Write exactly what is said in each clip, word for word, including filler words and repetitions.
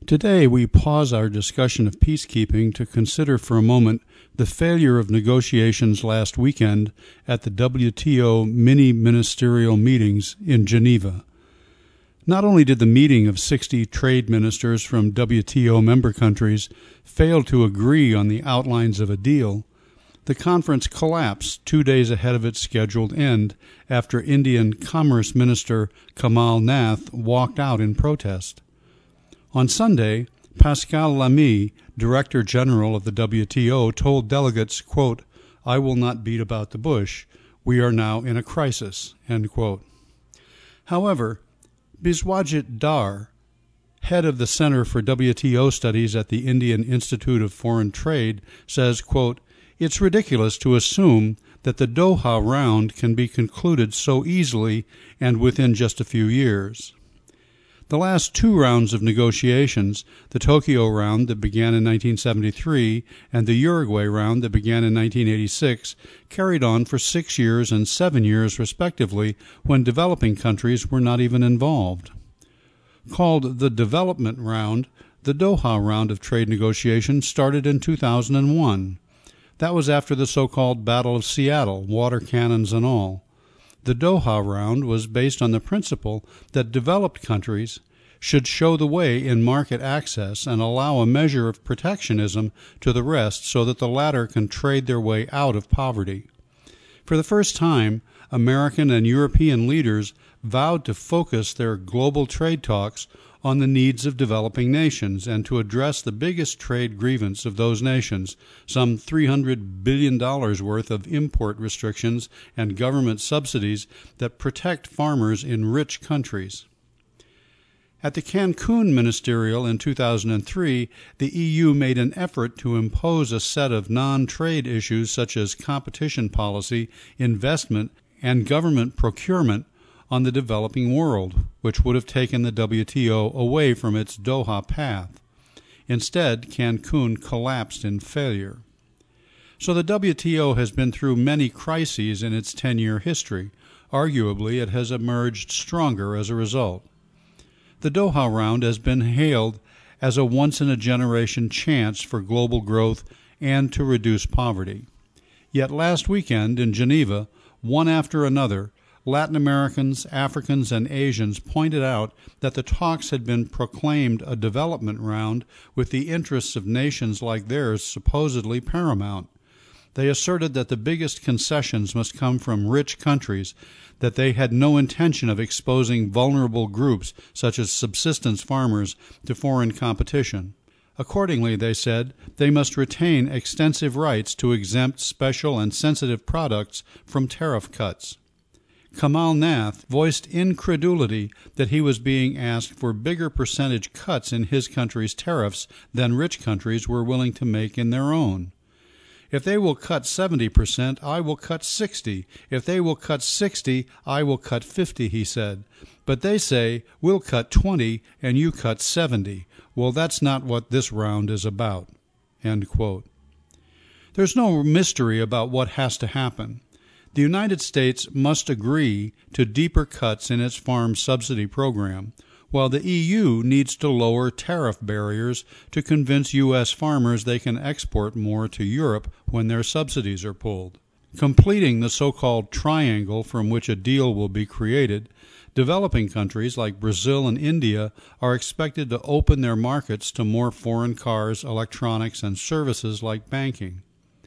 Today, we pause our discussion of peacekeeping to consider for a moment the failure of negotiations last weekend at the W T O mini-ministerial meetings in Geneva. Not only did the meeting of sixty trade ministers from W T O member countries fail to agree on the outlines of a deal, the conference collapsed two days ahead of its scheduled end after Indian Commerce Minister Kamal Nath walked out in protest. On Sunday, Pascal Lamy, Director General of the W T O, told delegates, quote, "I will not beat about the bush. We are now in a crisis," end quote. However, Biswajit Dar, head of the Center for W T O Studies at the Indian Institute of Foreign Trade, says, quote, "It's ridiculous to assume that the Doha round can be concluded so easily and within just a few years." The last two rounds of negotiations, the Tokyo round that began in nineteen seventy-three and the Uruguay round that began in nineteen eighty-six, carried on for six years and seven years respectively when developing countries were not even involved. Called the Development Round, the Doha round of trade negotiations started in two thousand one. That was after the so-called Battle of Seattle, water cannons and all. The Doha round was based on the principle that developed countries should show the way in market access and allow a measure of protectionism to the rest so that the latter can trade their way out of poverty. For the first time, American and European leaders vowed to focus their global trade talks on the needs of developing nations and to address the biggest trade grievance of those nations, some three hundred billion dollars worth of import restrictions and government subsidies that protect farmers in rich countries. At the Cancun Ministerial in two thousand three, the E U made an effort to impose a set of non-trade issues such as competition policy, investment, and government procurement on the developing world, which would have taken the W T O away from its Doha path. Instead, Cancun collapsed in failure. So the W T O has been through many crises in its ten-year history. Arguably, it has emerged stronger as a result. The Doha round has been hailed as a once-in-a-generation chance for global growth and to reduce poverty. Yet last weekend in Geneva, one after another, Latin Americans, Africans, and Asians pointed out that the talks had been proclaimed a development round with the interests of nations like theirs supposedly paramount. They asserted that the biggest concessions must come from rich countries, that they had no intention of exposing vulnerable groups, such as subsistence farmers, to foreign competition. Accordingly, they said, they must retain extensive rights to exempt special and sensitive products from tariff cuts. Kamal Nath voiced incredulity that he was being asked for bigger percentage cuts in his country's tariffs than rich countries were willing to make in their own. If they will cut seventy percent, I will cut sixty. If they will cut sixty, I will cut fifty, he said. But they say, we'll cut twenty and you cut seventy. Well, that's not what this round is about. End quote. There's no mystery about what has to happen. The United States must agree to deeper cuts in its farm subsidy program, while the E U needs to lower tariff barriers to convince U S farmers they can export more to Europe when their subsidies are pulled. Completing the so-called triangle from which a deal will be created, developing countries like Brazil and India are expected to open their markets to more foreign cars, electronics, and services like banking.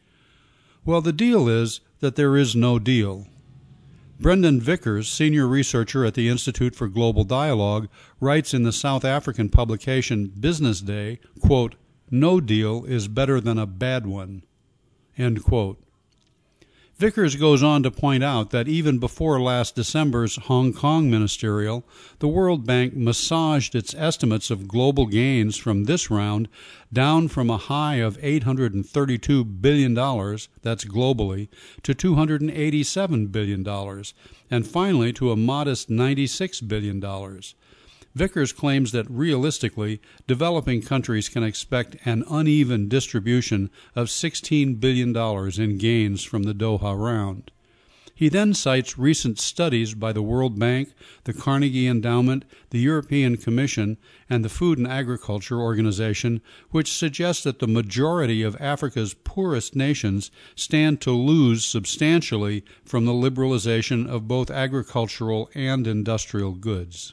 Well, the deal is that there is no deal. Brendan Vickers, senior researcher at the Institute for Global Dialogue, writes in the South African publication Business Day, quote, "No deal is better than a bad one," end quote. Vickers goes on to point out that even before last December's Hong Kong ministerial, the World Bank massaged its estimates of global gains from this round down from a high of eight hundred thirty-two billion dollars, that's globally, to two hundred eighty-seven billion dollars, and finally to a modest ninety-six billion dollars. Vickers claims that realistically, developing countries can expect an uneven distribution of sixteen billion dollars in gains from the Doha round. He then cites recent studies by the World Bank, the Carnegie Endowment, the European Commission, and the Food and Agriculture Organization, which suggest that the majority of Africa's poorest nations stand to lose substantially from the liberalization of both agricultural and industrial goods.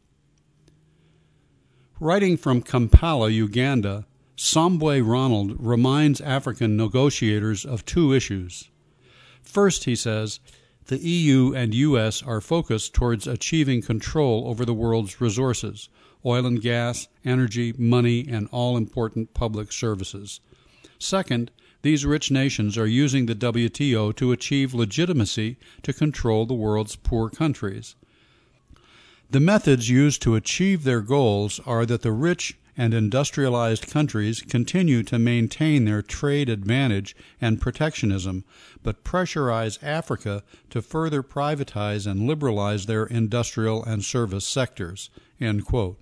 Writing from Kampala, Uganda, Sambwe Ronald reminds African negotiators of two issues. First, he says, the E U and U S are focused towards achieving control over the world's resources, oil and gas, energy, money, and all-important public services. Second, these rich nations are using the W T O to achieve legitimacy to control the world's poor countries. The methods used to achieve their goals are that the rich and industrialized countries continue to maintain their trade advantage and protectionism, but pressurize Africa to further privatize and liberalize their industrial and service sectors." End quote.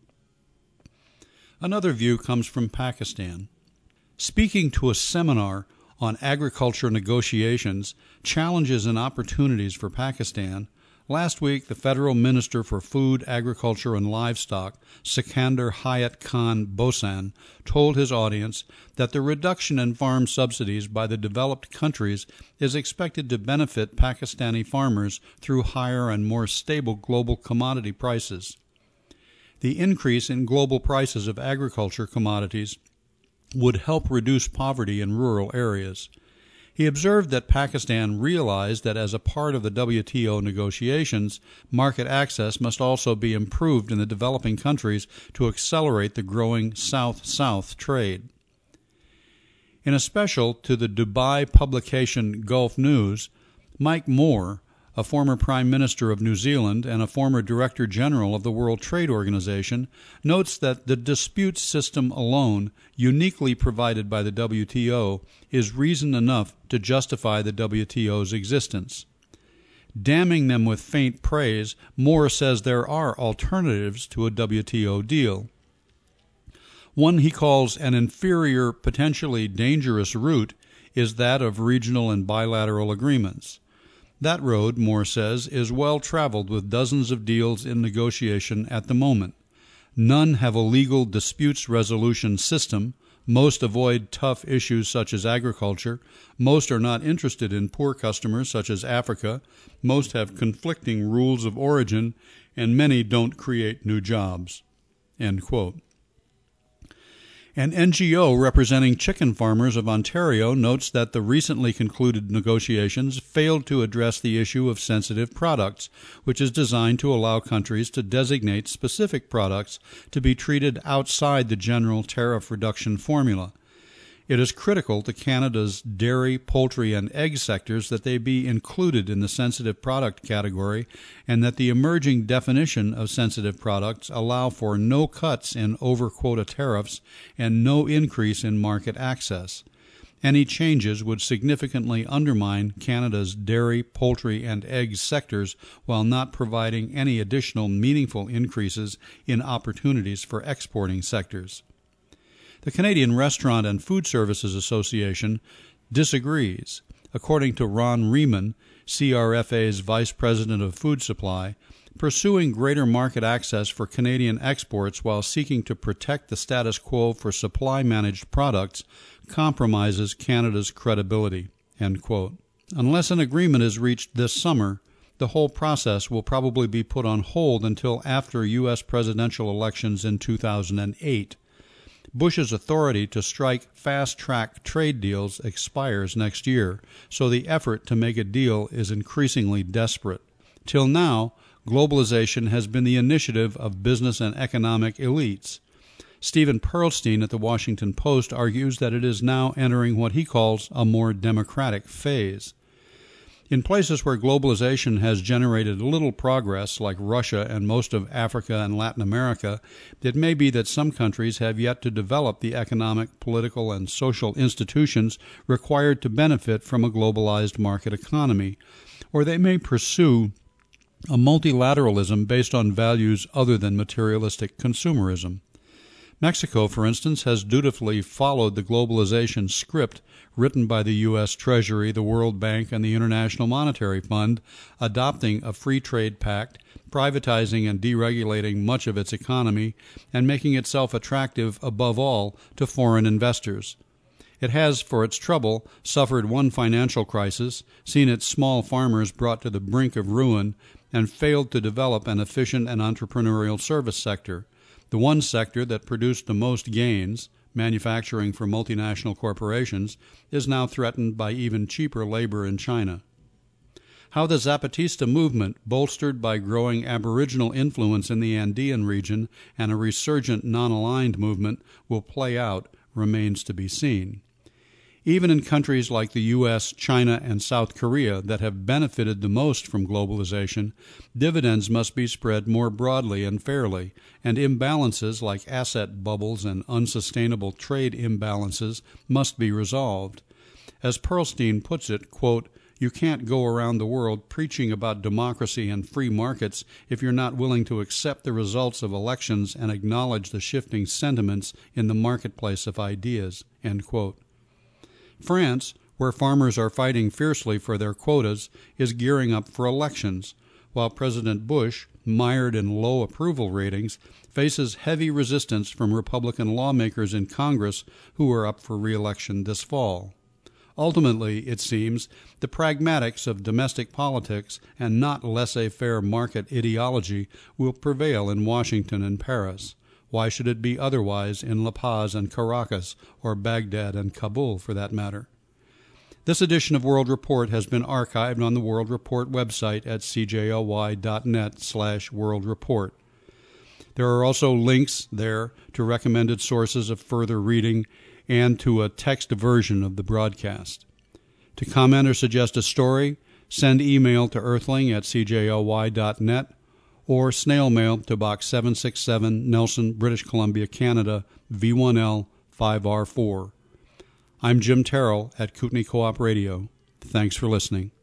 Another view comes from Pakistan. Speaking to a seminar on agriculture negotiations, challenges and opportunities for Pakistan, last week, the Federal Minister for Food, Agriculture, and Livestock, Sikandar Hayat Khan Bosan, told his audience that the reduction in farm subsidies by the developed countries is expected to benefit Pakistani farmers through higher and more stable global commodity prices. The increase in global prices of agriculture commodities would help reduce poverty in rural areas. He observed that Pakistan realized that as a part of the W T O negotiations, market access must also be improved in the developing countries to accelerate the growing South-South trade. In a special to the Dubai publication Gulf News, Mike Moore, a former Prime Minister of New Zealand and a former Director General of the World Trade Organization, notes that the dispute system alone, uniquely provided by the W T O, is reason enough to justify the W T O's existence. Damning them with faint praise, Moore says there are alternatives to a W T O deal. One he calls an inferior, potentially dangerous route is that of regional and bilateral agreements. That road, Moore says, is well traveled with dozens of deals in negotiation at the moment. None have a legal disputes resolution system. Most avoid tough issues such as agriculture. Most are not interested in poor customers such as Africa. Most have conflicting rules of origin, and many don't create new jobs. End quote. An N G O representing chicken farmers of Ontario notes that the recently concluded negotiations failed to address the issue of sensitive products, which is designed to allow countries to designate specific products to be treated outside the general tariff reduction formula. It is critical to Canada's dairy, poultry, and egg sectors that they be included in the sensitive product category, and that the emerging definition of sensitive products allow for no cuts in over-quota tariffs and no increase in market access. Any changes would significantly undermine Canada's dairy, poultry, and egg sectors while not providing any additional meaningful increases in opportunities for exporting sectors. The Canadian Restaurant and Food Services Association disagrees. According to Ron Riemann, C R F A's Vice President of Food Supply, pursuing greater market access for Canadian exports while seeking to protect the status quo for supply-managed products compromises Canada's credibility. End quote. Unless an agreement is reached this summer, the whole process will probably be put on hold until after U S presidential elections in two thousand eight. Bush's authority to strike fast-track trade deals expires next year, so the effort to make a deal is increasingly desperate. Till now, globalization has been the initiative of business and economic elites. Stephen Pearlstein at the Washington Post argues that it is now entering what he calls a more democratic phase. In places where globalization has generated little progress, like Russia and most of Africa and Latin America, it may be that some countries have yet to develop the economic, political, and social institutions required to benefit from a globalized market economy, or they may pursue a multilateralism based on values other than materialistic consumerism. Mexico, for instance, has dutifully followed the globalization script written by the U S Treasury, the World Bank, and the International Monetary Fund, adopting a free trade pact, privatizing and deregulating much of its economy, and making itself attractive, above all, to foreign investors. It has, for its trouble, suffered one financial crisis, seen its small farmers brought to the brink of ruin, and failed to develop an efficient and entrepreneurial service sector. The one sector that produced the most gains, manufacturing for multinational corporations, is now threatened by even cheaper labor in China. How the Zapatista movement, bolstered by growing Aboriginal influence in the Andean region and a resurgent non-aligned movement, will play out remains to be seen. Even in countries like the U S, China, and South Korea that have benefited the most from globalization, dividends must be spread more broadly and fairly, and imbalances like asset bubbles and unsustainable trade imbalances must be resolved. As Pearlstein puts it, quote, "You can't go around the world preaching about democracy and free markets if you're not willing to accept the results of elections and acknowledge the shifting sentiments in the marketplace of ideas," end quote. France, where farmers are fighting fiercely for their quotas, is gearing up for elections, while President Bush, mired in low approval ratings, faces heavy resistance from Republican lawmakers in Congress who are up for re-election this fall. Ultimately, it seems, the pragmatics of domestic politics and not laissez-faire market ideology will prevail in Washington and Paris. Why should it be otherwise in La Paz and Caracas, or Baghdad and Kabul, for that matter? This edition of World Report has been archived on the World Report website at c j l y dot net slash world report. There are also links there to recommended sources of further reading and to a text version of the broadcast. To comment or suggest a story, send email to earthling at c j l y dot net or snail mail to Box seven six seven, Nelson, British Columbia, Canada, V one L five R four. I'm Jim Terrell at Kootenai Co-op Radio. Thanks for listening.